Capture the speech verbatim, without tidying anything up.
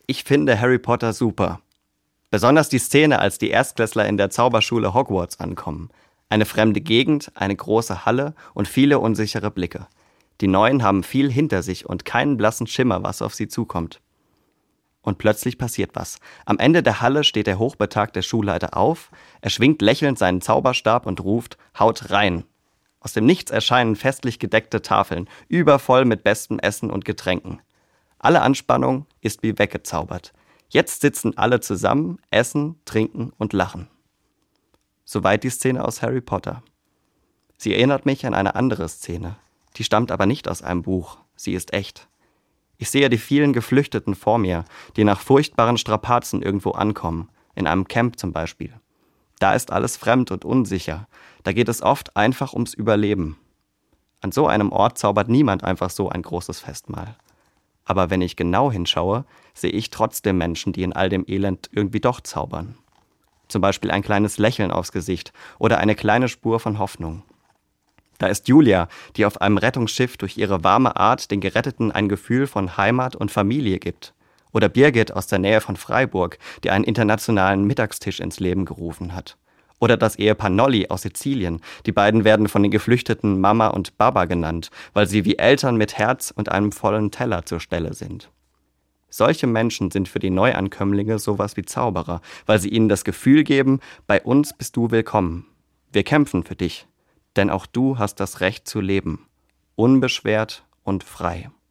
Ich finde Harry Potter super. Besonders die Szene, als die Erstklässler in der Zauberschule Hogwarts ankommen. Eine fremde Gegend, eine große Halle und viele unsichere Blicke. Die Neuen haben viel hinter sich und keinen blassen Schimmer, was auf sie zukommt. Und plötzlich passiert was. Am Ende der Halle steht der hochbetagte Schulleiter auf, er schwingt lächelnd seinen Zauberstab und ruft: Haut rein! Aus dem Nichts erscheinen festlich gedeckte Tafeln, übervoll mit bestem Essen und Getränken. Alle Anspannung ist wie weggezaubert. Jetzt sitzen alle zusammen, essen, trinken und lachen. Soweit die Szene aus Harry Potter. Sie erinnert mich an eine andere Szene. Die stammt aber nicht aus einem Buch, sie ist echt. Ich sehe die vielen Geflüchteten vor mir, die nach furchtbaren Strapazen irgendwo ankommen, in einem Camp zum Beispiel. Da ist alles fremd und unsicher, da geht es oft einfach ums Überleben. An so einem Ort zaubert niemand einfach so ein großes Festmahl. Aber wenn ich genau hinschaue, sehe ich trotzdem Menschen, die in all dem Elend irgendwie doch zaubern. Zum Beispiel ein kleines Lächeln aufs Gesicht oder eine kleine Spur von Hoffnung. Da ist Julia, die auf einem Rettungsschiff durch ihre warme Art den Geretteten ein Gefühl von Heimat und Familie gibt. Oder Birgit aus der Nähe von Freiburg, die einen internationalen Mittagstisch ins Leben gerufen hat. Oder das Ehepaar Nolli aus Sizilien. Die beiden werden von den Geflüchteten Mama und Baba genannt, weil sie wie Eltern mit Herz und einem vollen Teller zur Stelle sind. Solche Menschen sind für die Neuankömmlinge sowas wie Zauberer, weil sie ihnen das Gefühl geben: Bei uns bist du willkommen. Wir kämpfen für dich, denn auch du hast das Recht zu leben, unbeschwert und frei.